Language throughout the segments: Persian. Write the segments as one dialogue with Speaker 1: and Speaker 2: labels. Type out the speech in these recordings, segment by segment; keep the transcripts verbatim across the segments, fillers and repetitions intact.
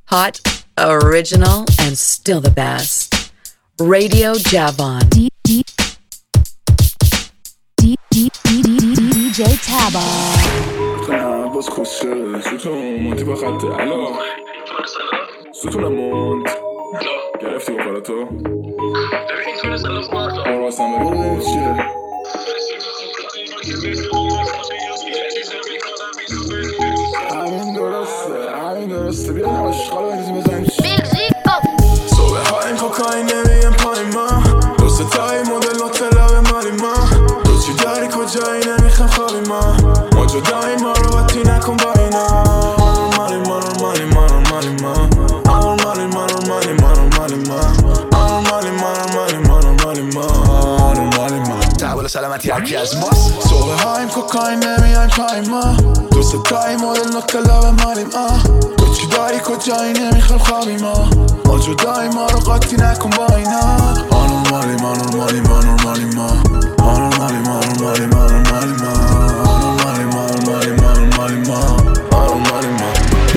Speaker 1: Hot, original, and still the best. Radio Javon. D D D D D J Taba.
Speaker 2: باز خوشه ستون مونتی با خط الو ستونم موند گرفتی بخورتو ببین تو رسالت مارتا آره واسم ببین چیه همین درسته همین درسته بیا عشقا رو بریزیم بزنیم صبح ها این کوکاین نمیم پای ما دوست تایی مدل نوتلا به مالی ما تو چی داری کجایی نمیخوام خوابی ما ما جدایی ما رو باتی نکن با اینا مالی ما رو مالی ما رو مالی ما مالی ما رو مالی ما رو مالی ما مالی ما رو مالی ما رو مالی ما مالی ما تحول سلامتی هرکی از ماست صبح ها این کوکاین نمیم پای ما دوست تایی مدل نوتلا به مالی ما تو چی داری کجایی نمیخوام خوابی ما ما جدایی ما رو قاطی نکن با اینا مالی ما رو مالی ما رو مالی ما مالی ما رو مالی ما رو مالی ما مالی ما رو مالی ما رو مالی ما مالی ما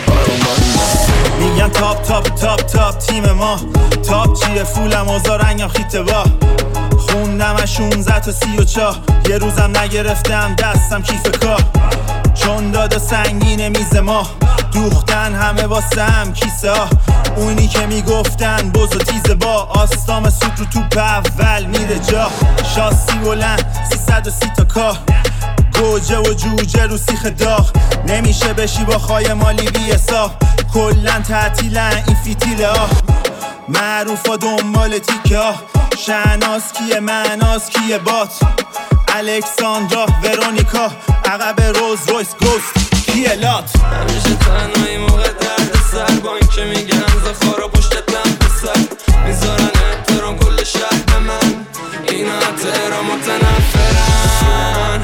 Speaker 3: میگن تاپ تاپ تاپ تاپ تیم ما تاپ چیه فولم اوزا رنگم خیته با خوندم شونزده تا سی و چاه یه روزم نگرفتم دستم کیف کار چون دادا سنگین میز ما دوختن همه واسم کیسه ها اونی که میگفتن بز و تیزه با آستام سوت رو توپ اول میره جا شاسی بلند سیصد و سی تا کار گوجه و جوجه رو سیخ داغ نمیشه بشی با خای مالی بیسا کلن تعطیلن این فیتیله ها معروف ها دنبال تیکه ها شهناز کیه معناز کیه بات الکساندرا ورونیکا عقب روز رویس گوست کیه لات
Speaker 4: همیشه تنهایی موقع درد سر با این که میگن زخارا پشتتم پسر میذارن احترام کل شهر به من اینا احترام متنفرن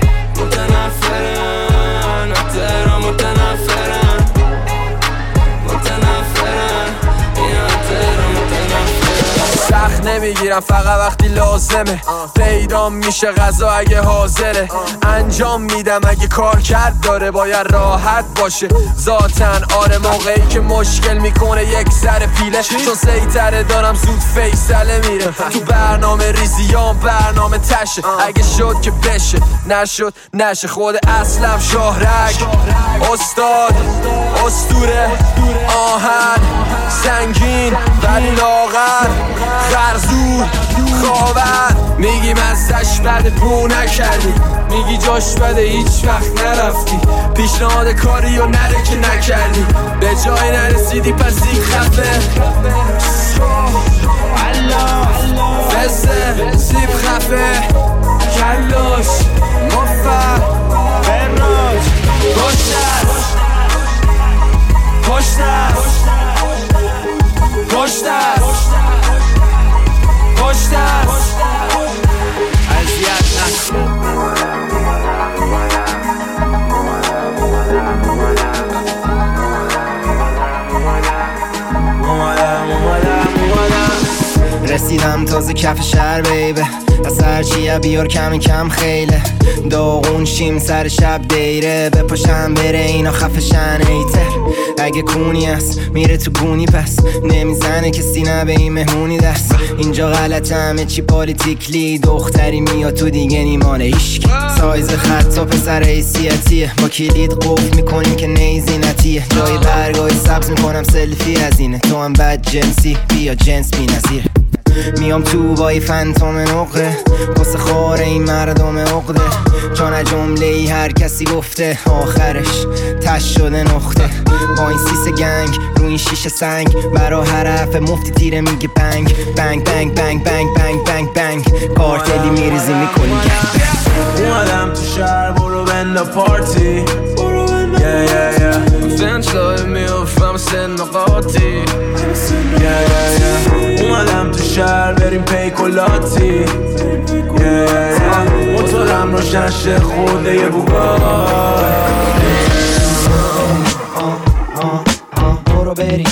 Speaker 4: متنفرن احترام متنفرن متنفرن اینا احترام متنفرن
Speaker 5: سخت نمیگیرم فقط وقتی لازمه پیدا میشه غذا اگه حاضره انجام میدم اگه کار کرد داره باید راحت باشه ذاتن آره موقعی که مشکل میکنه یک سر پیله چون سیطره دارم زود فیصله میره تو برنامه ریزیام برنامه تشه اگه شد که بشه نشد نشه خود اصلم شاهرگ استاد اسطوره آهن سنگین ولی لاغر خرزور خاور میگی مزدش بده بو نکردی میگی جاش بده هیچ وقت نرفتی پیشنهاد کاری و نره که نکردی به جای نرسیدی پس دیگ خفه فسته سیب خفه کلاش مفر برناج پشتت پشتت پشتت پشتت اذیت نکن
Speaker 6: رسیدم تازه کف شهر بیبه از هرچیه بیار کم کم خیله داغون شیم سر شب دیره بپاشم بره اینا خفشن ایتر اگه کونی هست میره تو گونی پس نمیزنه کسی نه به این مهمونی دست اینجا غلطه همه چی پالیتیکلی دختری میاد تو دیگه نیمانه ایشکی سایز خط و پسر حیثیتیه با کلید قفل میکنیم که نیزی نتیه جای برگای سبز میکنم سلفی از اینه تو هم بد جنسی بیا جنس بی نظیره میام تو با ای فنتوم نقره قصه خور این مردم عقده چون جمله ای هر کسی گفته آخرش تش شده نقطه با این سیس گنگ رو این شیشه سنگ برا حرف مفتی تیره میگه بنگ بنگ بنگ بنگ بنگ بنگ بنگ بنگ کارتلی میریزی میکنی گنگ
Speaker 5: اومدم تو شهر برو بنده پارتی yeah yeah yeah
Speaker 4: فنچ لای میوفم سن قاطی
Speaker 5: yeah yeah yeah اومدم تو شهر بریم پیکولاتی yeah yeah yeah موتورم روشن شه خورده یه بوگا
Speaker 6: برو بریم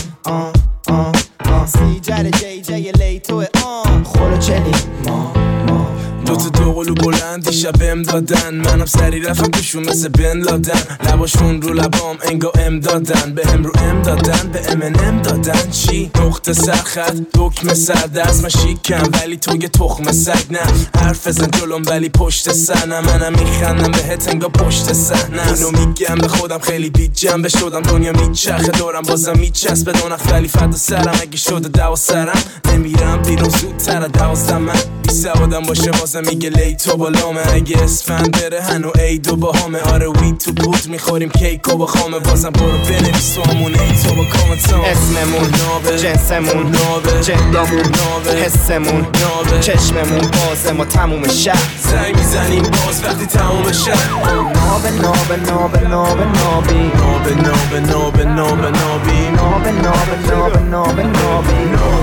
Speaker 6: سیجر جی جی لی توه خورو چلی
Speaker 5: دو تا دوقلو بلند دیشب بهم
Speaker 2: دادن، منم سری رفتم توشون مثل بن لادن. لباشون رو لبام انگا ام دادن، به هم رو ام دادن، به ام ان ام دادن. چی؟ نقطه سرخط دکمه سردست، من شیکم ولی تو یه تخم سگ. نه حرف زن جلوم ولی پشت سر، منم میخندم بهت انگا پشت صحنه. اینو میگم به خودم خیلی بی جنبه شدم، دنیا میچرخه دورم بازم میچسبه. دو نخ ولی فدا سرم، اگه شده دوا سرم نمیرم بیرون زودتر دوازدم. من بی سوادم باشه بازم میگه لیتو بالامه، اگه اسفند بره هنو ایدو با همه. آره وی تو بود میخوریم کیکو با خامه، بازم برو بنویس تو همون ایتو با کامنتام.
Speaker 6: اسممون نابه، جنسمون نابه، جندامون نابه، حسمون نابه، چشممون بازه ما تموم شهر
Speaker 2: زنگ میزنیم باز وقتی تموم شهر.
Speaker 6: نابه نابه نابه نابه نابی،
Speaker 2: نابه نابه نابه نابه نابی،
Speaker 6: نابه نابه نابه نابه نابی،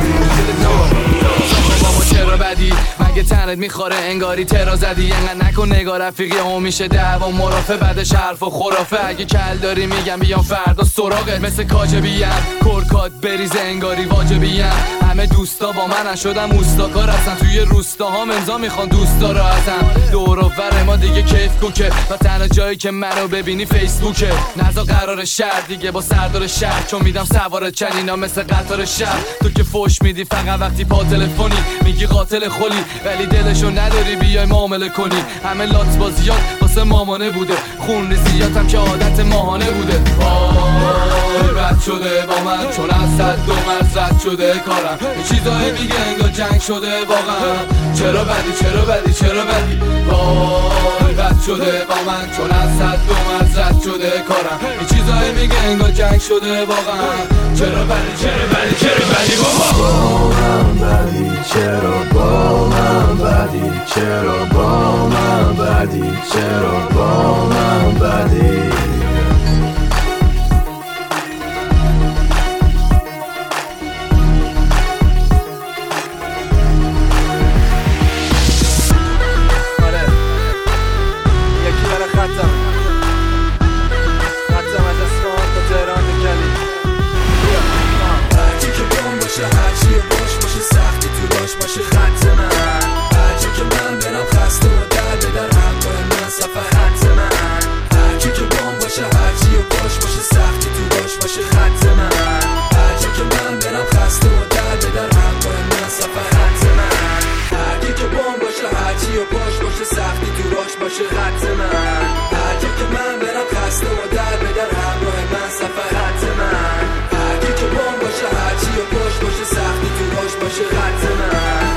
Speaker 7: بابا چرا بدی مگه تنت میخوره انگاری ترا زدی. انقدر نکن نگاه رفیقی هم میشه دعوا مرافه، بعدش حرف و خرافه. اگه کل داری میگم بیام فردا سراغت، مثل کاجبیم کرکات بریز انگاری واجبیم. همه دوستا با منن شدم اوستاکار هستن، توی روستاها امضا میخوان دوستا رو ازم. دور و بر ما دیگه کیف کوکه و تنها جایی که منو ببینی فیسبوکه. نزا قرار شهر دیگه با سردار شهر، چون میدم سوار چنینا مثل قطار شهر. تو که فوش میدی فقط وقتی پا تلفنی، میگی قاتل خلی ولی دلشو نداری بیای معامله کنی. همه لات بازیات واسه مامانه بوده، خون ریزیاتم که عادت ماهانه بوده. آی بد شده با من چون از صد دو مرز رد شده کارم. این چیزایی میگه انگار جنگ شده واقعا. چرا بدی چرا بدی چرا بدی وای بد شده با من چون از صد دو مرز رد شده کارم. این چیزایی میگه انگار جنگ شده واقعا. چرا بدی چرا بدی چرا بدی بابا
Speaker 2: با من بدی، چرا با من بدی، چرا با من بدی، چرا با من بدی.
Speaker 4: باشه خط من هر جا که من برم خسته و درد در همراه من سفر خط من هر کی که بام باشه هر چی و باش باشه سختی تو باش باشه خط من هر جا که من برم خسته و درد در همراه من سفر خط من هر کی که بام باشه هر چی و باش باشه سختی تو باش باشه خط من هر جا که من برم خسته و درد در همراه من سفر خط من هر کی که بام باشه هر چی و باش باشه سختی تو باش باشه خط من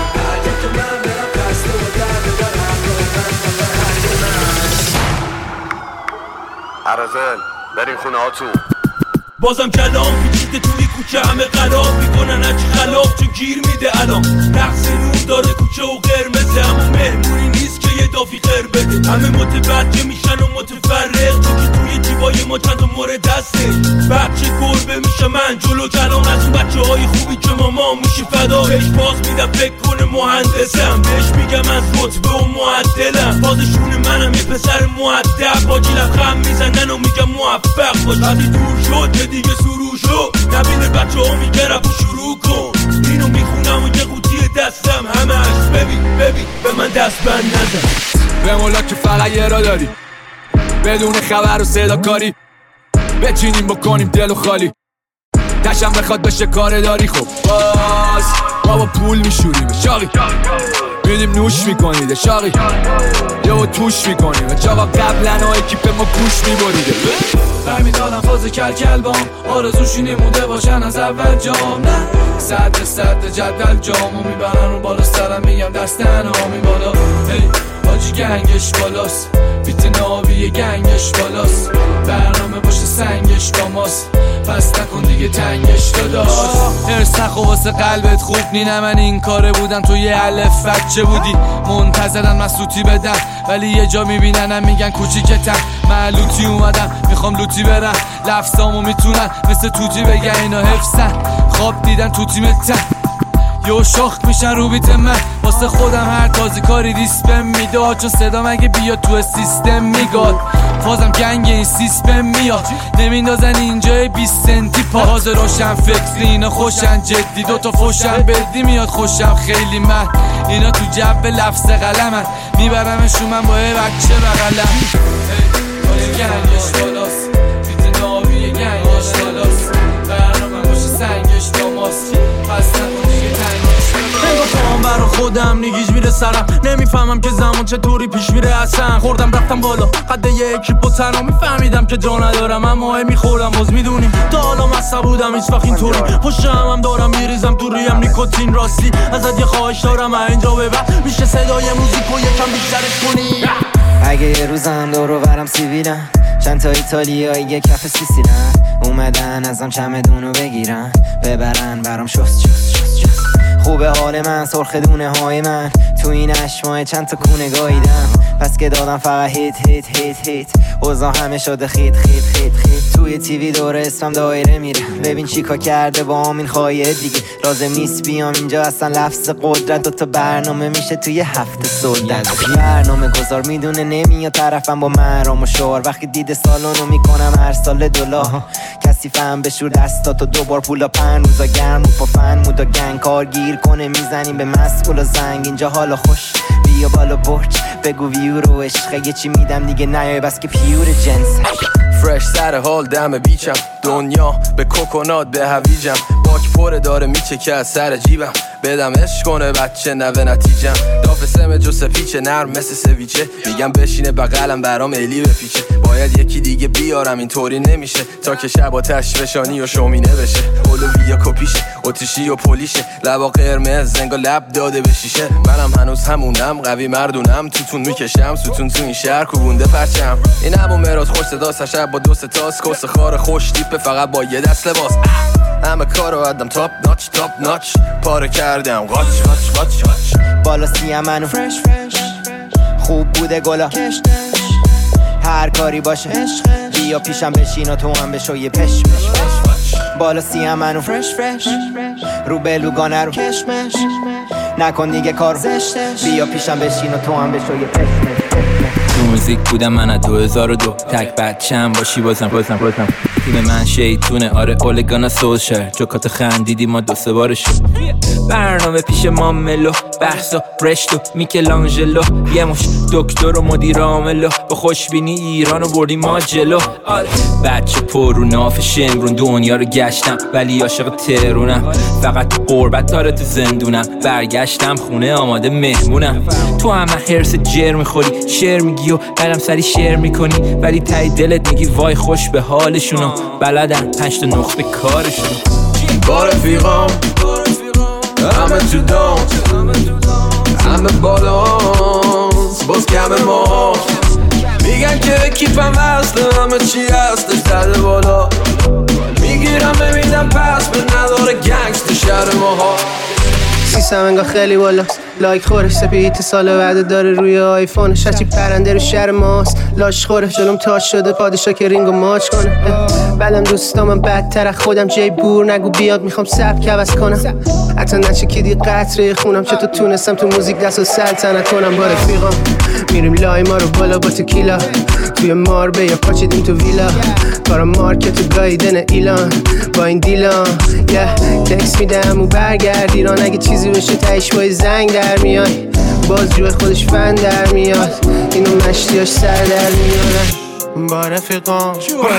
Speaker 8: عرزل بریم خونه هاتون.
Speaker 9: بازم کلام پیچیده توی کوچه همه قلاب میکنن هرچی خلاف چون گیر میده الان. نقص نور داره کوچه و قرمزه اما مهمونی نیست که یه دافی خیر بده. همه متوجه میشن و متفرق تو که توی جیبای ما چند تا مورد دسته. بچه گربه میشه من جلو کلام از اون بچه های خوبی که ماما میشه فدا. بهش باز میدم فکر کنه مهندسم، بهش میگم از رتبه و معدلم. بازشون منم یه پسر مؤدب با جیلم خم میزنن و میگم موفق باش. وقتی دور شد دیگه سرو شد نبینه بچه ها میگه رفت شروع کن. اینو میخونم و یه قوطی دستم همش ببین ببین به من دست بند نزن.
Speaker 7: به مولا که فقط یه را داری بدون خبر و صدا کاری بچینیم بکنیم دل و خالی تشم بخواد بشه کار داری. خب باز بابا پول میشوریم شاقی میدیم نوش میکنیده شاقی یا توش میکنیم جاقا قبلن ها اکیپ ما گوش میبریده. برمیدارم فاز کل کل بام آرزوشینی مونده باشن از اول جام. نه صد صد جدول جامو میبرن رو بالا سرم میگم دستن آمی بالا. هی باجی گنگش بالاست بیت ناوی گنگش بالاست. برنامه باشه سنگش با ماست پس نکن دیگه تنگش داداش. هرس نخو واسه قلبت خوب نینه من این کاره بودم تو یه الف بچه بودی منتظرن من سوتی بدم ولی یه جا میبیننم میگن کوچیکتم. من لوتی اومدم میخوام لوتی برم لفظامو میتونن مثل توتی بگن اینا حفظن. خواب دیدن تو تیمتن یو شاخ میشن رو بیت من واسه خودم هر تازی کاری ریسپم میداد چون صدا مگه بیاد تو سیستم میگاد. فازم گنگ این سیسپم میاد نمیندازن اینجای بیست سنتی پا باز روشن فکری اینا خوشن جدی دوتا فوشن بدی میاد خوشم خیلی من اینا تو جب لفظ قلمن میبرمشون من با یه بچه بغلم با یه گنگش بالاس بیت نابی یه گنگش بالاس برنامه باشه سنگش داماس پس نکن دیگه تنگش نگاه کنم برا خودم نگیج میره سرم نمیفهمم که زمان چطوری پیش میره اصلا خوردم رفتم بالا قد یه اکیپ و تنها میفهمیدم که جا ندارم اما میخورم باز میدونیم تا حالا مصب بودم هیچ وقت اینطوری پشت هم دارم میریزم تو ریم نیکوتین راستی ازت یه خواهش دارم اینجا به بعد میشه صدای موزیکو یکم بیشترش کنی
Speaker 6: اگه یه روزم دور و برم سیویلم چند تا ایتالیایی یه کف سیسیلن اومدن ازم چمدونو بگیرن ببرن برام شست شست شست شست خوبه حال من سرخ دونه های من تو این اشمای چند تا کونه گاییدم پس که دادم فقط هیت هیت هیت هیت اوضاع همه شده خیت خیت خیت خیت توی تیوی دور اسمم دایره میره ببین چیکار کرده با همین خواهیه دیگه لازم نیست بیام اینجا اصلا لفظ قدرت دوتا برنامه میشه توی هفته سلطت برنامه گذار میدونه نمیاد طرفم با مرام و شعار وقتی دیده سالونو میکنم هر سال دلار کسی فهم بشور دستاتو دوبار پولا پن روزا گرم و پا فن مودا گنگ کار گیر کنه میزنیم به مسئول و زنگ اینجا حالا خوش بیا بالا برج بگو ویو رو عشقه یه چی میدم دیگه نیای بس که پیور جنس
Speaker 5: فرش سر حال دم بیچم دنیا به کوکونات به هویجم باک پره داره میچه که از سر جیبم بدم عشق کنه بچه نوه نتیجم داف سم جو سپیچه نرم مثل سویچه میگم بشینه بغلم برام الی بپیچه باید یکی دیگه بیارم اینطوری نمیشه تا که شب آتش فشانی و شومینه بشه اولویا کپیشه اتیشی و پلیشه لبا قرمز زنگا لب داده به شیشه منم هنوز همونم قوی مردونم توتون میکشم ستون تو این شهر کوبونده پرچم این همون مراد خوش صدا شب با دو ستاس کس خار خوش تیپه فقط با یه دست لباس همه کارو ادم تاپ ناچ تاپ ناچ پاره کردم قاچ قاچ قاچ قاچ
Speaker 6: بالا سیم منو فرش فرش خوب بوده گلا هر کاری باشه بیا پیشم بشین و تو هم بشو یه پش پش پش بالا سیم منو فرش فرش رو بلوگانه رو کشمش نکن دیگه کارو بیا پیشم بشین و تو هم بشو یه پش پش
Speaker 10: تو موزیک بودم من از دو هزار و دو تک بچم باشی بازم بازم بازم تیم من شیطونه آره اولگانا سوشر جوکات خندیدی ما دو سه بارشو برنامه پیش ما ملو بحثا برشتو میکلانجلو یه مش دکتر و مدیر عاملو با خوشبینی ایرانو بردی ما جلو آره بچه پر رو ناف شمرون دنیا رو گشتم ولی عاشق ترونم فقط تو قربت داره تو زندونم برگشتم خونه آماده مهمونم تو همه هرس جر میخوری شعر میگی و بعدم سری شعر میکنی ولی تای دلت میگی وای خوش به حالشونو بلدن پنج تا نخبه کارشون
Speaker 5: با رفیقام همه تو دام همه بالانس باز کم ما میگن که کیفم وصله همه چی هستش زده بالا میگیرم ببینم پس به نداره گنگز تو شهر ماها
Speaker 11: سیستم انگاه خیلی بالا لایک خورش سپیت سال بعد داره روی آیفونش هرچی پرنده رو شهر ماست لاش خوره جلوم تاج شده پادشاه که رینگو ماچ کنه بعدم دوستامم بدتر خودم جای بور نگو بیاد میخوام سبک عوض کنم حتی نچکیدی قطره خونم چطور تونستم تو موزیک دست و سلطنت کنم با رفیقام میریم لای ما رو بالا با تکیلا توی ماربه یا پاچیدیم تو ویلا کارم مارکت و گایدن ایلان با این دیلان یه تکس میدم و برگرد ایران اگه چیزی بشه تایش بای زنگ در میای باز جوی خودش فن در میاد اینو مشتیاش سر در میاد با رفیقام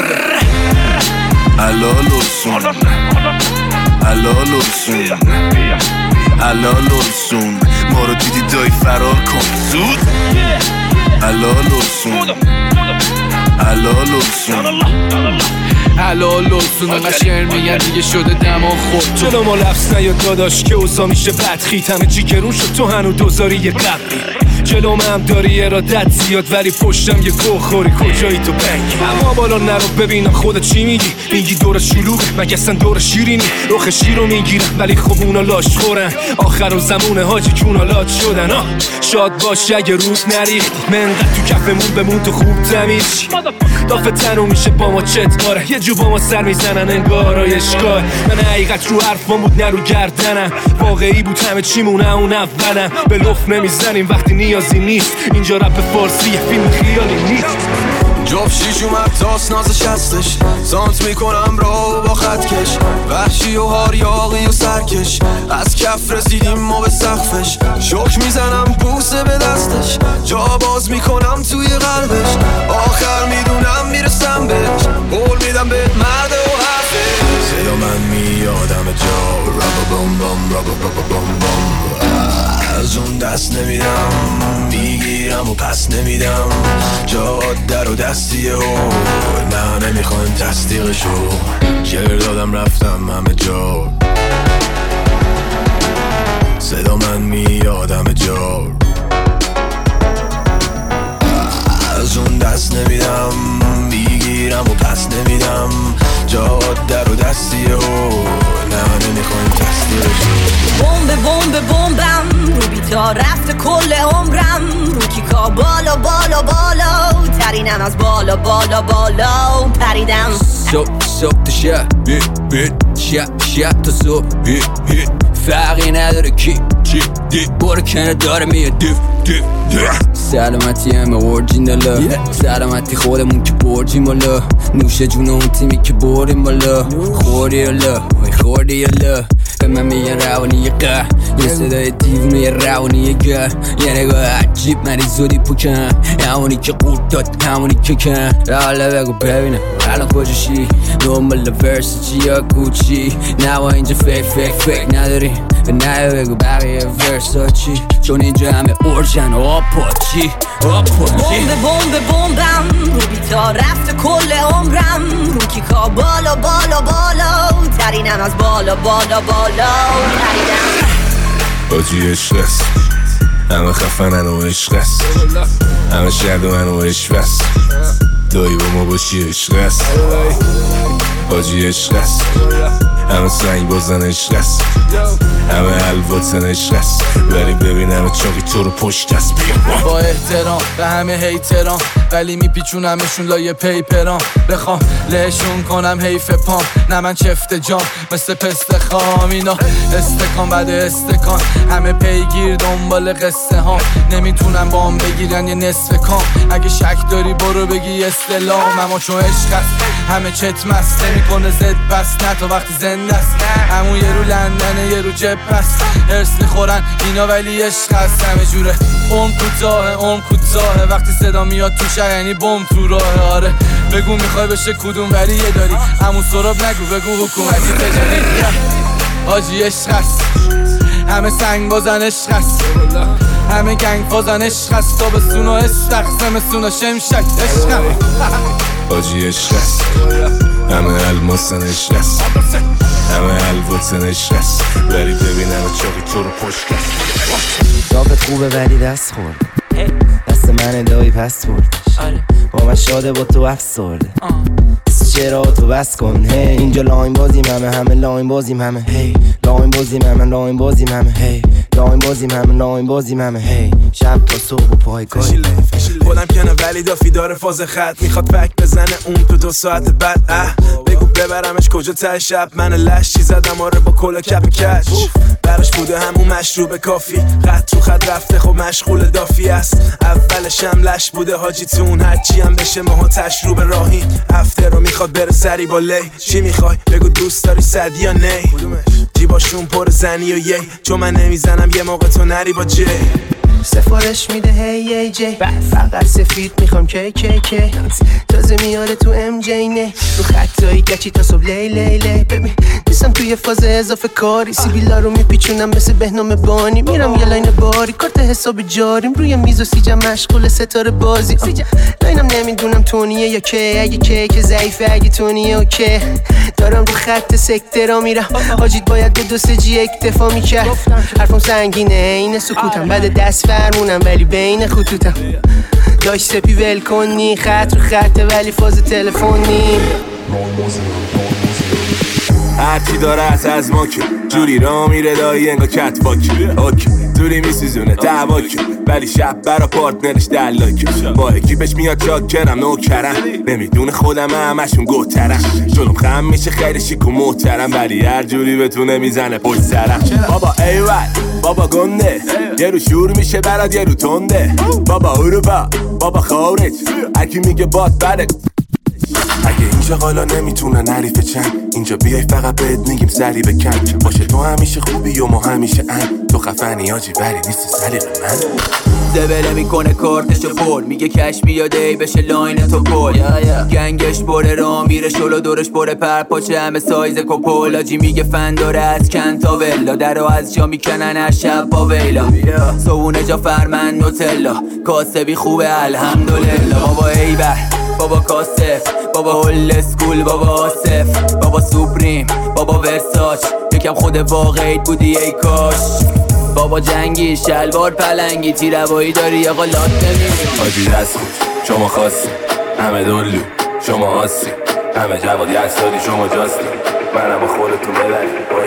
Speaker 12: الالوسون الالوسون الالوسون ما رو دیدی دای فرار کن زود الالوسون الالوسون
Speaker 7: الالوسون انقدر شعر میگن دیگه شده دما خود
Speaker 9: جلو ما لفظ نیاد داداش که اوسا میشه بدخیت همه چی گرون شد تو هنو دوزاری یه قبلی جلو هم داری ارادت زیاد ولی پشتم یه گو خوری کجایی تو بنگ اما بالا نرو ببینم خودت چی میگی میگی دور شلوغ مگه اصلا دور شیرینی رخ شیرو میگیرن ولی خب اونا لاش خورن آخر و زمونه حاجی جونا لات شدن آه شاد باش اگه رود نریخت منقدر تو کفمون بمون تو خوب تمیز دافه تنو میشه با ما چت باره یه جو با ما سر میزنن انگار اشکال من حقیقت رو حرفم بود نرو گردنم واقعی بود همه چیمونه اون اولم به لف نمیزنیم وقتی نیازی نیست اینجا رپ فارسی فیلم خیالی نیست
Speaker 5: جاب شیش اومد تاس نازش هستش سانت میکنم را با خط کش وحشی و هاریاقی و سرکش از کف رسیدیم ما به سقفش شک میزنم بوسه به دستش جا باز میکنم توی قلبش آخر میدونم میرسم بهش قول میدم به مرد و حرفش صدا من میادم جا رابا بام بام رابا بابا بام بام از اون دست نمیدم میگیرم و پس نمیدم جاده رو دستیه و نه نمیخوایم تصدیقشو شعر دادم رفتم همه جا صدا من میادم جا از اون دست نمیدم میگیرم و پس نمیدم جاده رو دستیه و نه نمیخوایم تصدیقشو
Speaker 13: بمب بمب بمبم رو بیتا رفت کل عمرم رو کیکا بالا بالا بالا ترینم از بالا بالا بالا پریدم
Speaker 7: صبح صبح تا شب بیت بیت شب شب تا صبح بیت بیت فرقی نداره کی چی دی برو کنه داره میه دیف دیف دیف سلامتی همه اورجینالا سلامتی خودمون که برجیم بالا نوش جون اون تیمی که بریم بالا خوردی الا خوردی الا به من میگن روانی قه یه صدای دیوونه یه روانی گه یه نگاه عجیب مری زودی پوکن همونی که قورت داد همونی که کن حالا بگو ببینم الان کجاشی دنبال ورسیچی یا کوچی نوا اینجا فیک فیک فیک نداری نه بگو بقیه ورساچی چون اینجا همه اورجن و آپاچی آپاچی
Speaker 13: بمب بمب بمبم رو بیتا رفت کل عمرم رو کیکا بالا بالا بالا ترینم از بالا بالا بالا ترینم
Speaker 5: باجی عشق است همه خفنن و عشق است همه شردوان و عشق است دایی با ما باشی عشق است باجی عشق است همه سنگ بازن عشق است همه حلواتن عشق است ولی ببینم چاقی تو رو پشت است
Speaker 7: با احترام به همه هیتران ولی میپیچونمشون لایه پیپران بخوام لهشون کنم حیف پام نه من چفت جام مثل پست خام اینا استکان بعد استکان همه پیگیر دنبال قصه ها نمیتونم با هم بگیرن یه نصف کام اگه شک داری برو بگی استلام اما چون عشق است همه چت مست نمیکنه زد پس نه تا وقتی زنده است همون یه رو لندنه یه رو جب است هرس میخورن اینا ولی عشق است همه جوره عمر کوتاه عمر کوتاه وقتی صدا میاد تو شهر یعنی بم تو راه آره بگو میخوای بشه کدوم ولی یه داری همون سراب نگو بگو حکومتی تجاری آجی عشق است همه سنگ بازن عشق است همه گنگ بازن عشق است تا به سونا استخزم سونا شمشک عشق
Speaker 5: آجی عشق است همه الماسن عشق است همه حلواتن عشق است ولی ببینم چاقی تو رو پشت است
Speaker 6: داغت خوبه ولی دست خورد دست من دایی پس بردش با من شاده با تو افسرده چرا تو بس کن هی اینجا لاین بازیم همه همه لاین بازیم همه هی لاین بازیم همه لاین بازیم همه هی لاین بازیم همه لاین بازیم همه هی شب تا صبح و پای کاری
Speaker 3: خودم کنه ولی دافی داره فاز خط میخواد فک بزنه اون تو دو ساعت بعد اه بگو ببرمش کجا ته شب من لش چی زدم آره با کلا کپ کش براش بوده همون مشروب کافی خط تو خط رفته خب مشغول دافی است اولش هم لش بوده حاجیتون هرچی هم بشه ماها تشروب راهی هفته رو میخواد بره سری با لی چی میخوای بگو دوست داری صد یا نی جیباشون پر زنی و یی چون من نمیزنم یه موقع تو نری با جی
Speaker 11: سفارش میده هی ای جی فقط سفید میخوام کی کی کی تازه میاره تو ام جی نه رو خطایی گچی تا صبح لی لی لی ببین نیستم توی فاز اضافه کاری سیبیلا رو میپیچونم مثل بهنام بانی میرم یه لاین باری کارت حساب جاریم روی میز و سیجم مشغول ستاره بازی لاینم نمیدونم تونیه یا که اگه که که ضعیفه اگه تونیه اوکی دارم رو خط سکته را میرم حاجیت باید به دو سه جی اکتفا میکرد حرفم سنگینه این سکوتم بعد دست فرمونم ولی بین خطوطم داشت سپی ول کنی خط رو خطه ولی فاز تلفنی
Speaker 5: هرچی داره از ما که جوری را میره دایی انگا کت واک اوک دوری میسیزونه دعواک ولی شب برا پارتنرش دلاک با اکیپش میاد چاکرم نوکرم نمیدونه خودم همشون گوترم جلوم خم میشه خیلی شیک و محترم ولی هر جوری بتونه میزنه پشت سرم بابا ایول بابا گنده
Speaker 14: یه رو شور میشه برات یه رو تنده. بابا اروپا بابا خارج هرکی میگه باد بره. اگه اینجا قالا نمیتونن حریف چند، اینجا بیای فقط بهت میگیم سری بکن. باشه تو همیشه خوبی و ما همیشه ان، تو خفنی آجی ولی نیستی سلیق من.
Speaker 10: زبله میکنه کارتشو پر، میگه کش بیاده ای بشه لاین تو پل. گنگش بره را میره شلو دورش بره پر پاچه همه سایز کپل. آجی میگه فن داره از کن تا ولا، درو از جا میکنن از شب با ویلا. صبونه جا فرمن نوتلا، کاسبی خوبه الحمدلله. بابا ایبر بابا کاسف، بابا هول اسکول، بابا آصف، بابا سوپریم، بابا ورساچ، یکم خود واقعیت بودی ای کاش. بابا جنگی شلوار پلنگی، تیروایی داری آقا لات نمیری.
Speaker 14: حاجی دست خوش شما خواستی، همه دلو شما آسی، همه جواد یکسادی شما جاستی، منم با خودتون ببری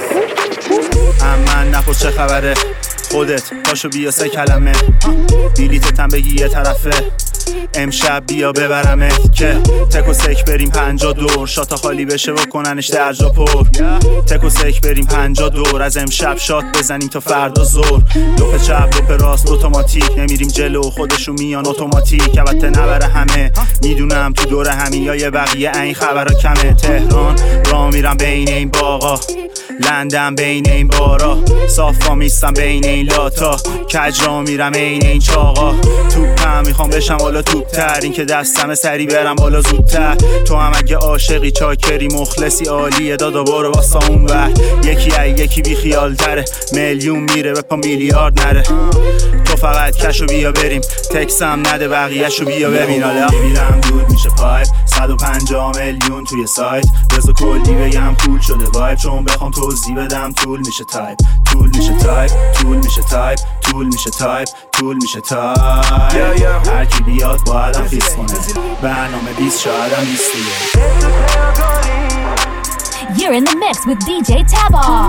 Speaker 14: باسی.
Speaker 3: من نپرس چه خبره خودت، پاشو بیا سه کلمه، بیلیتتم بگی یه طرفه، امشب بیا ببرمت که تک و سک بریم پنجا دور، شاتا خالی بشه و کننش درجا پر. تک و سک بریم پنجا دور، از امشب شات بزنیم تا فردا زور. لپ چپ لپ راست اتوماتیک، نمیریم جلو خودشو میان اتوماتیک. البته نبره همه میدونم تو دور همین یا یه بقیه این خبرها کمه. تهران را میرم بین این باغا، لندن بین این بارا، صافا میستم بین این لاتا، کج را میرم این این چاقا. توپم میخوام بشم بالا توپتر، این که دستم سری برم بالا زودتر. تو هم اگه عاشقی چاکری مخلصی عالیه دادا برو واسه اون ور. یکی ای یکی بی خیال تره، میلیون میره به پا میلیارد نره. تو فقط کشو بیا بریم، تکسم نده بقیهشو بیا ببین. حالا میرم دود میشه پایپ، صد و پنجاه میلیون توی سایت. بذار کلی بگم کول شده وایب، چون بخوام توضیح بدم طول میشه تایپ، طول میشه تایپ، طول میشه تایپ، طول میشه تایپ، طول میشه تایپ. هر کی بیاد باید خیس کنه، برنامه بیست شایدم بیستیه.
Speaker 15: You're in the mix with D J Tabar.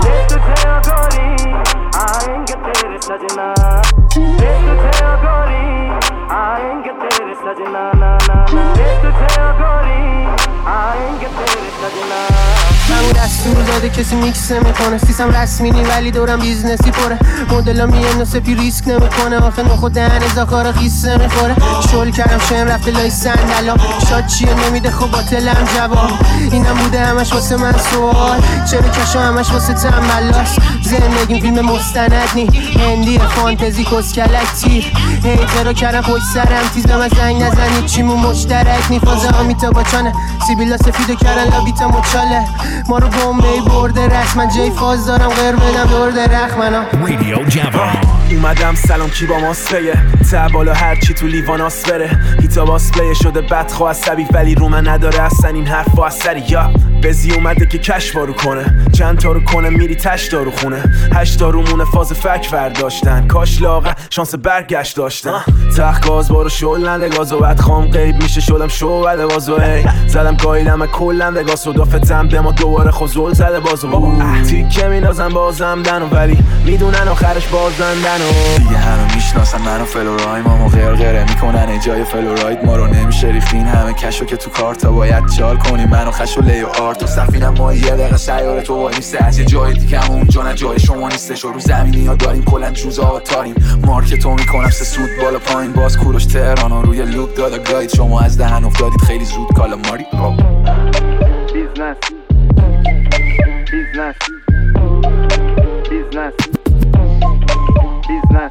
Speaker 11: همون دستور داده کسی میکس نمیکنه، سیستم رسمی نی ولی دورم بیزنسی پره. مدلا میان سپی ریسک نمیکنه، آخه نخو دهن ازاکار خیس نمیخوره. شل کردم شن رفته لای صندلا، شاد چیه نمیده خب باطلم جواب. اینم بوده همش واسه من سوال، چرا کشو همش واسه تنبلاست. زندگیم فیلم مستند نی، هندی فانتزی کسکلک تیر. هیتر رو کردم پشت سرم تیز، به من زنگ نزنید چیمون مشترک نی. فازه آمیتا باچانه سیبیلا سفیدو کردن لابیتا مچاله. ما رو بومبی برده رست، من جای فاز دارم غیر بدم دور درخ منم
Speaker 16: رادیو جوان.
Speaker 5: اومدم سلام کی با ماست بگه، تا بالا هرچی تو لیواناس بره. هیتا باس پلی شده بدخوا عصبی ولی رو من نداره اصلا این حرف با اثری. یا بزی اومده که کش وارو کنه، چند تا رو کنه میری تش دارو خونه. هشت تا رو مونه فاز فک ورداشتن، کاش لاغه شانس برگشت داشتن. تخ گاز بارو شل نده گازو بعد خام قیب میشه شدم شو بده بازو. ای زدم گایلم کلم به گاز و دافتم به ما دوباره خوزول زده بازو. تیکه مینازم بازم دنو ولی میدونن آخرش بازندن.
Speaker 7: دیگه همه میشناسن منو فلورایم، ما غرغره میکنن ای جای فلوراید. ما رو نمیشه ریختین همه کشو که تو کارتا باید چال کنی. منو خشو لی و آرت و سفینم ما یه دقیقه سیاره تو وای نیسته. از یه جای دیگه هم اونجا نه جای شما نیستش. رو زمینی ها داریم کلن جوزا و تاریم، مارکتو میکنم سه سود بالا پایین. باز کوروش تهران و روی لوپ دادا گاید، شما از دهن افتادید خیلی زود کالا ماری.
Speaker 17: بیزنس بیزنس بیزنس بیزنس.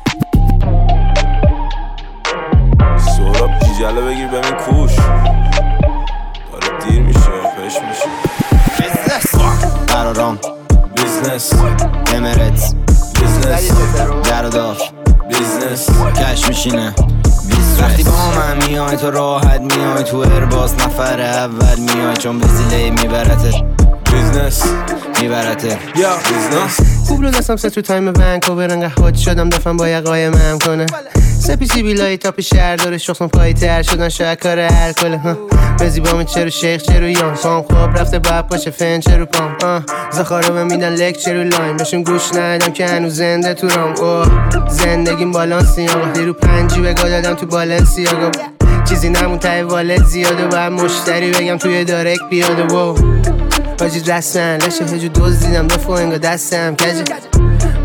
Speaker 14: سوراب جیجله بگیر ببین کوش داره دیر میشه پیش میشه.
Speaker 6: بیزنس قرارام،
Speaker 14: بیزنس
Speaker 6: امرت،
Speaker 14: بیزنس
Speaker 6: درداف،
Speaker 14: بیزنس
Speaker 6: کش میشینه. وقتی با من میای تو راحت میای، تو ارباز نفر اول میای، چون بزیله میبرتت
Speaker 14: بیزنس
Speaker 6: میبرته.
Speaker 14: یا بیزنس
Speaker 11: خوب رو دستم سه تو تایم ونکوور، انقدر خود شدم دفعم با یه قایم هم کنه. سپی سیبیلای تاپ شهر داره شخصم پایی تر شدن شاید کار الکله. بزی با من چرو شیخ چرو یان، پام خواب رفته باید باشه فن چرو پام. زخارو به میدن لک چرو لاین، بهشون گوش ندادم که هنوز زنده تو رام. اوه زندگیم بالانسی آقا، دیرو پنجی بگاه دادم تو بالانسی آقا. چیزی نمون تای والت زیاده، باید مشتری بگم توی دارک بیاده. وو باجی رسمن لشه هجو دوز دیدم دفعه انگا دستم کجه.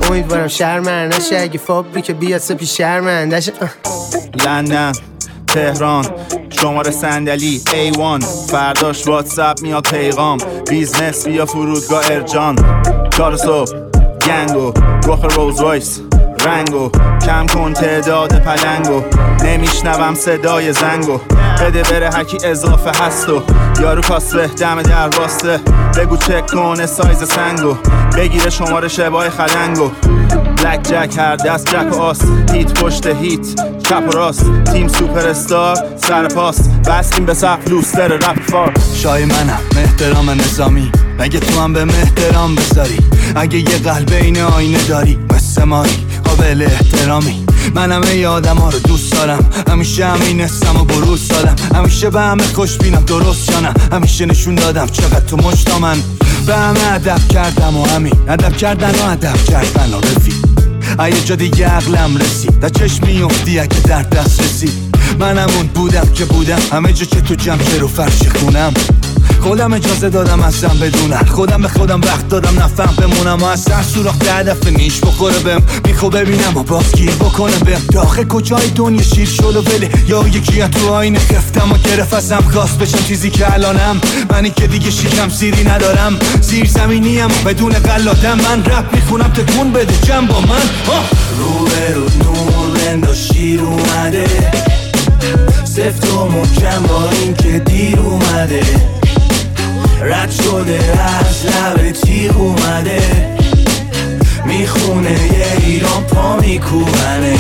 Speaker 11: امیدوارم شرمن نشه اگه فابریک بیاد سپی شرمندشه.
Speaker 3: لندن، تهران، شماره صندلی ای وان، فرداش واتساپ میاد پیغام بیزنس بیا فرودگاه ارجان. چهار صبح گنگو رخ روز رایس رنگو کم کن تعداد پلنگو نمیشنوم صدای زنگو بده بره هرکی اضافه هستو یارو کاسه دم در واسه بگو چک کنه سایز سنگو بگیره شماره شبای خلنگو بلک جک هر دست جک و آس هیت پشت هیت چپ و راست تیم سوپر استار سر پاس بستیم به سقف لوستر رپ فار.
Speaker 16: شای منم احترام نظامی اگه تو هم به احترام بذاری اگه یه قلب این آینه داری مثل مایی قابل احترامی منم ای آدم ها رو دوست دارم همیشه همین اسم و بروز دادم همیشه به همه خوش بینم درست جانم همیشه نشون دادم چقدر تو مشتا من به همه ادب کردم و همین ادب کردن و ادب کردن و رفی ایه جا دیگه عقلم رسید در چشم میفتی اگه در دست رسید من همون بودم که بودم همه جا که تو جمع رو فرش خونم خودم اجازه دادم ازم بدونن خودم به خودم وقت دادم نفهم بمونم و از سر سوراخ ده هدف نیش بخوره بهم میخوا ببینم و باز گیر بکنه بهم داخل کجای دنیا شیر شد و بله یا یکی تو آینه خفتم و گرفت ازم خواست بشم چیزی که الانم منی که دیگه شیکم سیری ندارم زیر زمینیم بدون قلادم من رپ میخونم تکون بده جمع با من رو به رو نور بندا شیر اومده سفت و محکم با این که دیر اومده رد شده از لب تیغ اومده میخونه یه ایران پا میکوبنه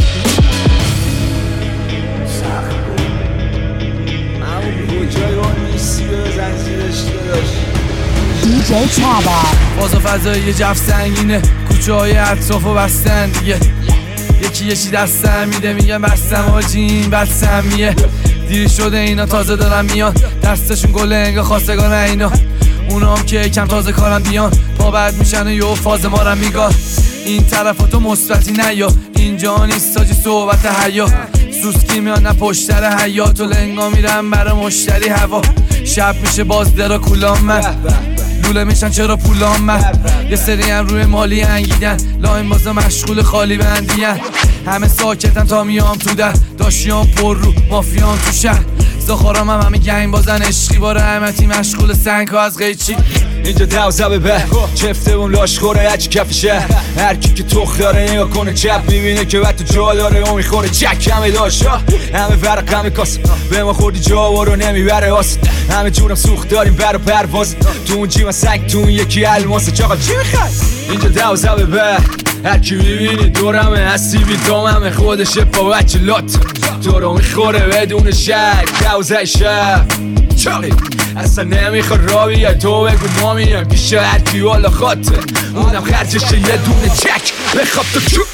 Speaker 15: دی جی تابا
Speaker 7: فاز و فضایی جف سنگینه کوچه های اطراف و بستن دیگه یکی یکی دستم میده میگم بستم آجین بستم میه دیری شده اینا تازه دارن میان دستشون گله انگا خواستگان اینا اونا هم که کم تازه کارن بیان پا بعد میشن و یه فاز ما رو میگاد این طرفاتو مثبتی نیا اینجا نیست تاجی صحبت حیا سوسکی میان نه پشتر حیات و لنگا میرن برا مشتری هوا شب میشه باز درا کولام من لوله میشن چرا پولام من یه سری هم روی مالی انگیدن لاین بازا مشغول خالی بندین همه ساکتن تا میام تو در داشیام پر رو مافیام تو شهر زخارام هم همه گنگ بازن عشقی با رحمتی مشغول سنگ ها از قیچی
Speaker 16: اینجا دوزه به به چفته بوم لاش خوره هرچی کف شهر هرکی که تخ داره نگاه کنه چپ میبینه که وقت جا داره و میخوره چک همه داشت همه ورق همه کاس به ما خوردی جا و رو نمیبره هاست همه جورم سوخت داریم بر و پرواز تو اون جیمه سنگ تو اون یکی الماسه چاقا چی میخوای اینجا دوزه به به هرکی میبینی دورمه هستی بی داممه خودشه با بچه لات تو رو میخوره بدون شک دوزه شب چاقی اصلا نمیخواد را بیای تو بگو ما میام پیش هرکی والا خاطر اونم خرجشه یه دونه چک بخواب تو چو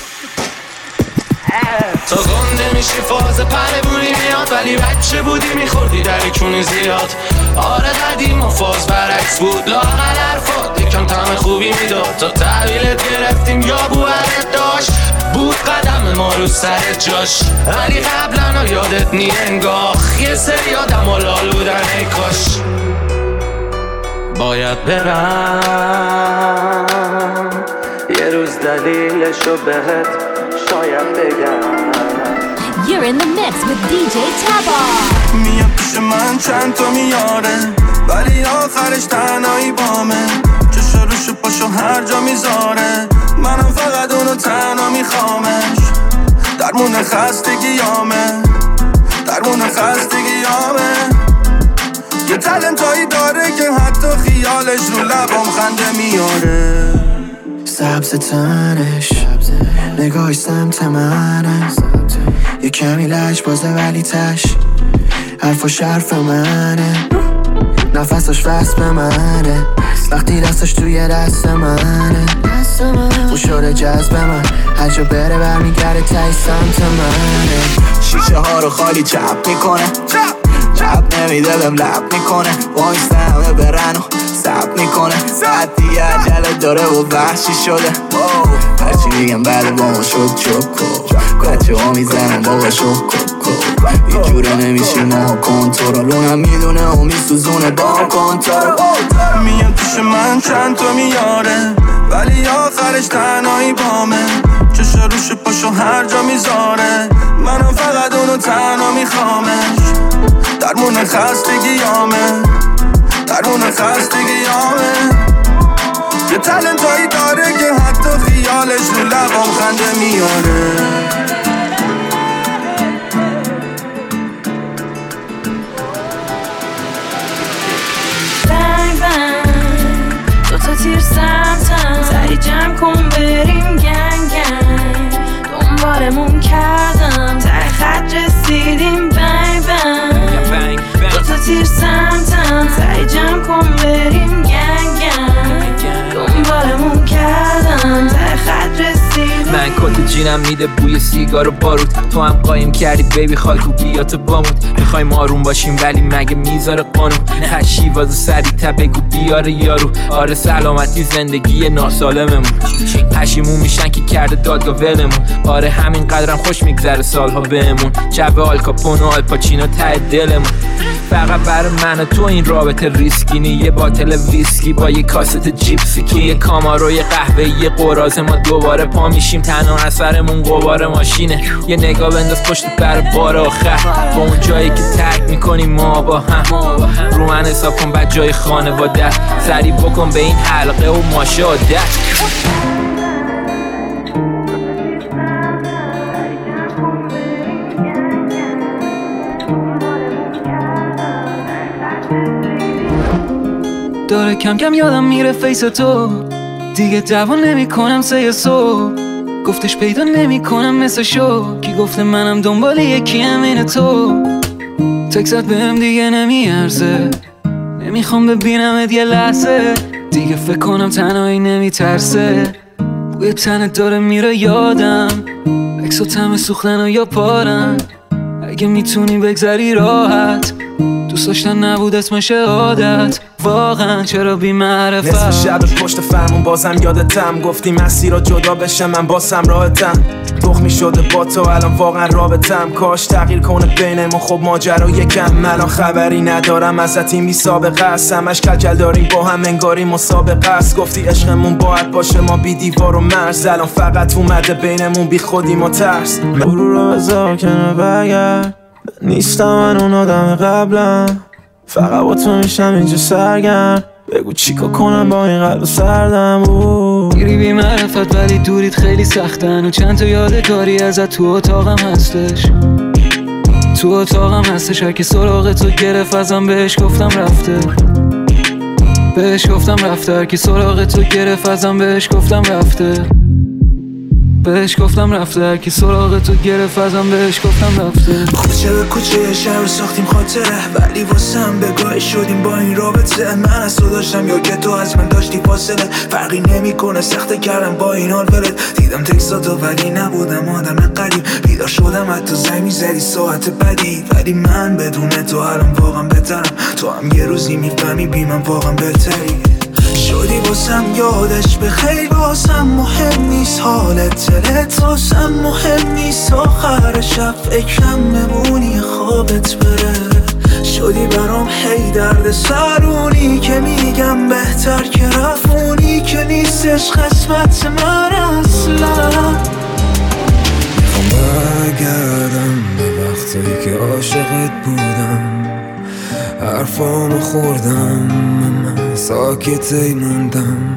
Speaker 4: تا گنده میشی فاز پربونی میاد ولی بچه بودی میخوردی در کونی زیاد آره قدیم و فاز برعکس بود لاغل حرفات یکم طعم خوبی میداد تا تحویلت گرفتیم یا بوهرت داشت بود قدم ما رو سر جاش ولی قبلا یادت نی انگاه یه سری آدم و لال بودن ای کاش باید برم یه روز دلیلشو بهت شاید بگم
Speaker 15: You're in the mix with دی جی Taba.
Speaker 2: میاد پیش من چند تا میاره ولی آخرش تنهایی بامه چشو روشو پاشو هر جا میذاره منم فقط اونو تنها میخوامش درمون خستگیامه درمون خستگیامه یه تلنتایی داره که حتی خیالش رو لبام خنده میاره سبز تنش نگاهش سمت منه یه کمی لج بازه ولی تش حرفاش حرف منه نفسش وصل به منه وقتی دستش توی دست منه اون شده جذب من هر جا بره برمیگرده تای سمت منه شیشه ها رو خالی چپ میکنه چپ نمیده بهم لب میکنه وایسته همه برن و سب میکنه بعد دیگه عجله داره و وحشی شده هرچی میگم بعد با ما شد چکو بچه ها میزنم بابا شکو یه جوره نمیشی ما کنترل اونم میدونه و میسوزونه با کنترل میاد پیش من چند تا میاره ولی آخرش
Speaker 18: دلش تنهایی بامه، چشا روش پاشو هر جا میذاره، منم فقط اونو تنها میخوامش. درمون خستگیامه، درمون خستگیامه. یه تلنتایی داره که حتی خیالش رو لبام خنده میاره.
Speaker 19: بنگ بنگ دوتا تیر سمتم، سری جمع کن بریم گنگ گنگ. دنبالمون کردم ته خط رسیدیم. بنگ بنگ دوتا تیر سمتم، سری جمع کن بریم گنگ گنگ. دنبالمون کردم ته خط رسیدیم.
Speaker 10: من کت جینم میده بوی سیگار و بارود، تو هم قایم کردی بیبی خالکو بیاتو بامود. میخوایم آروم باشیم ولی مگه میذاره قانون؟ هشی واسه سری تا بگو بیاره یارو. آره سلامتی زندگی ناسالممون، پشیمون میشن که کرده دادگاه ولمون. آره همین قدرم خوش میگذره سالها بهمون. جبه آلکاپون و آلپاچینو ته دلمون. فقط برای من و تو این رابطه ریسکی نی. یه باتل ویسکی با یه کاست جیپسی، که یه کامارو یه قهوه یه قراز. ما دوباره پا میشیم تنها اثرمون غبار ماشینه. یه نگاه بنداز پشت بر بار آخر، با اون جایی که ترک میکنیم ما با هم. رو من حساب کن بعد جای خانواده، سریع بکن به این حلقه و ماشاءالله.
Speaker 7: داره کم کم یادم میره فیس تو، دیگه دوان نمی کنم سه صبح. گفتش پیدا نمی کنم مثل شو، کی گفته منم دنبال یکی همین تو. تکست بهم دیگه نمیارزه، نمیخوام ببینمت یه لحظه. دیگه فکر کنم تنهایی نمیترسه، بوی تنت داره میره یادم. عکس و طعم سوختن و یا پارن، اگه میتونی بگذری راحت. دوست داشتن نبود اسمش عادت، واقعا چرا بی معرفت.
Speaker 18: نصف شب پشت فرمون بازم یادتم، گفتی مسیرها جدا بشه من باسم راحتم. تخمی شده با تو الان واقعا رابطم، کاش تغییر کنه بینمون خب ماجرا یکم. الان خبری ندارم ازت این بی سابقه است، همش کلکل داریم با هم انگاری مسابقه است. گفتی عشقمون باید باشه ما بی دیوار و مرز، الان فقط اومده بینمون بی خودیم و ترس. برو رو بذار کنه بگرد، نیستم من اون آدم قبلم، فقط با تو میشم اینجا سرگرم. بگو چیکار کنم با این قلب سردم.
Speaker 7: گیری بی معرفت ولی دوریت خیلی سختن، و چند تا یادگاری ازت تو اتاقم هستش. تو اتاقم هستش، هر کی سراغ تو گرفت ازم بهش گفتم رفته. بهش گفتم رفته، هر کی سراغ تو گرفت ازم بهش گفتم رفته. بهش گفتم رفته، هر کی سراغ تو گرفت ازم بهش گفتم رفته.
Speaker 20: کوچه به کوچه شهر ساختیم خاطره، ولی واسم بگاهی شدیم با این رابطه. من از تو داشتم یا که تو از من داشتی فاصله، فرقی نمیکنه سخته کردم با این حال ولت. دیدم تکستاتو ولی نبودم آدم قریب، بیدار شدم حتی زنگ میزدی ساعت بدی. ولی من بدون تو الان واقعا بهترم، تو هم یه روزی میفهمی بی من واقعا بهتری. شدی واسم یادش به خیلی، واسم مهم نیست حالت دلت، واسم مهم نیست آخر شب فکرم بمونی خوابت بره. شدی برام هی درد سرونی که میگم بهتر که رفونی، که نیستش قسمت من اصلا.
Speaker 2: میخوام برگردم به وقتایی که عاشقت بودم، حرفامو خوردم من ساکت موندم.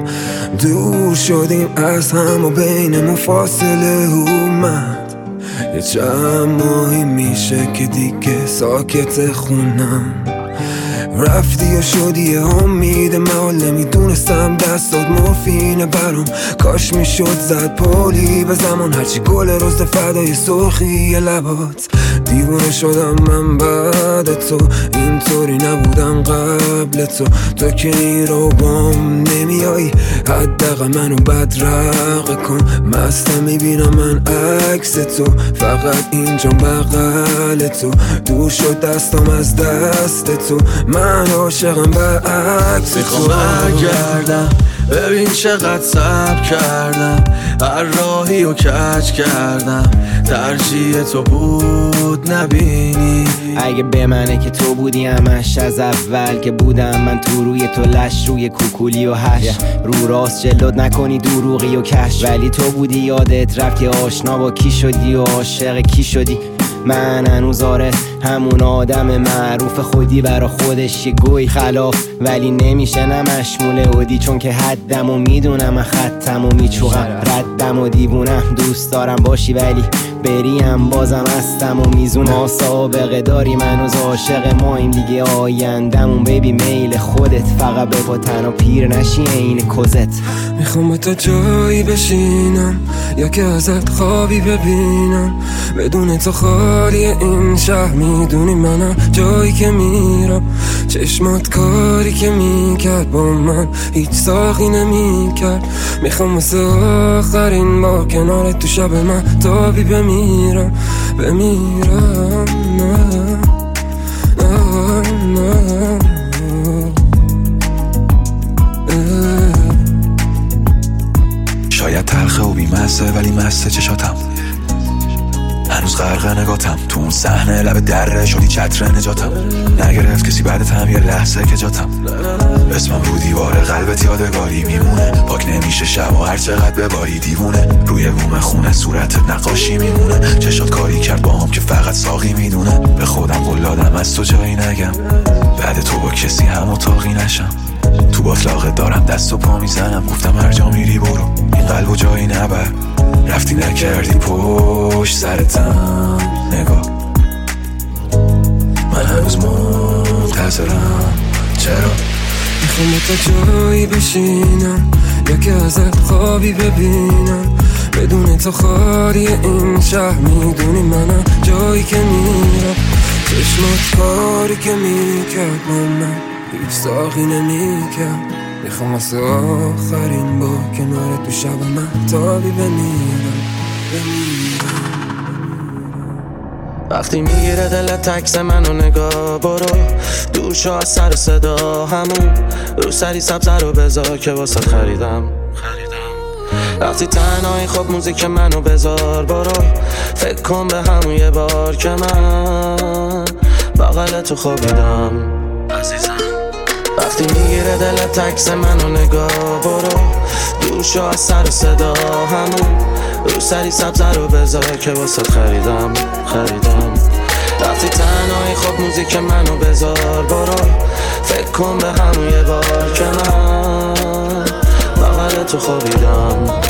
Speaker 2: دور شدیم از هم و بینمون فاصله اومد، یه چند ماهی میشه که دیگه ساکت خونم. رفتی و شدی امید من، نمیدونستم دستات مورفینه برام. کاش میشد زد پولی به زمان، هرچی گل روز فدای سرخی لبات. دیوونه شدم من بعد تو، اینطوری نبودم قبل تو. تو که این رو بام نمیایی، حداقل منو بدرقه کن. مستم میبینم من عکس تو، فقط اینجا بغل تو. دور شد دستم از دست تو، من عاشقم به عکس تو.
Speaker 18: میخوام برگردم
Speaker 5: ببین چقدر صبر کردم، هر راهی رو کج کردم، ترجیح تو بود نبینی.
Speaker 6: اگه به منه که تو بودی همش از اول که بودم من تو روی تو لش روی کوکولی و هش yeah. رو راست جلد نکنی دروغی و کش، ولی تو بودی یادت رفت که آشنا با کی شدی و عاشق کی شدی. من هنوز آره همون آدم معروف خودی برا خودش یه گوی خلاف، ولی نمیشه نمشموله اودی چون که حدم و میدونم من خطم و میچوغم ردم و دیوونم. دوست دارم باشی ولی بریم بازم هستم و میزونم. ما سابقه داری منوز عاشق ماییم دیگه آیندمون بیبی میل خودت، فقط به پا تنها پیر نشی این کزت.
Speaker 2: میخوام با تو جایی بشینم یا که ازت خوابی ببینم، بدون تو خالی این شهر میدونی منم جایی که میرم. چشمات کاری که میکرد با من هیچ ساقی نمیکرد. میخوام واسه آخرین بار کنارت تو شب من تابی بمیرم بمیرم نه نه نه.
Speaker 20: شاید تلخه و بیمسته ولی مسته چشاتم، هنوز غرق نگاتم تو اون صحنه لب دره شدی چتر نجاتم. نگرفت کسی بعدت هم یه لحظه که جاتم، اسمم رو دیوار قلبت یادگاری میمونه. پاک نمیشه شب و هر چقدر بباری دیوونه، روی بوم خونه صورتت نقاشی میمونه. چشات کاری کرد با هم که فقط ساقی میدونه. به خودم قول دادم از تو جایی نگم، بعد تو با کسی هم اتاقی نشم. تو باطلاقت دارم دست و پا میزنم، گفتم هر جا میری برو این قلب و جایی نبر. رفتی نکردی پشت سرتم نگاه، من هنوز منتظرم. چرا؟
Speaker 2: میخوام با تو جایی بشینم یا که ازت خوابی ببینم، بدون تو خالی این شهر میدونی منم جایی که میرم. چشمات کاری که میکرد با من هیچ ساقی نمیکرد. میخوام واسه آخرین با کنارت تو شب من تابی بمیرم بمیرم.
Speaker 5: وقتی میگیره دلت تکس منو نگاه برو دور شو از سر صدا، همون رو سری سبزه رو بذار که واسه خریدم وقتی تنهایی خب موزیک منو بذار برو فکر کن به همون یه بار که من بغل تو خوابیدم عزیزم. وقتی میگیره دلت تکس منو نگاه برو دور شو از سر صدا، همون رو سری سبزه رو بذار که واسه خریدم خریدم وقتی تنهایی خب موزیک منو بذار برو فکر کن به همون یه بار که من بغل تو خوابیدم.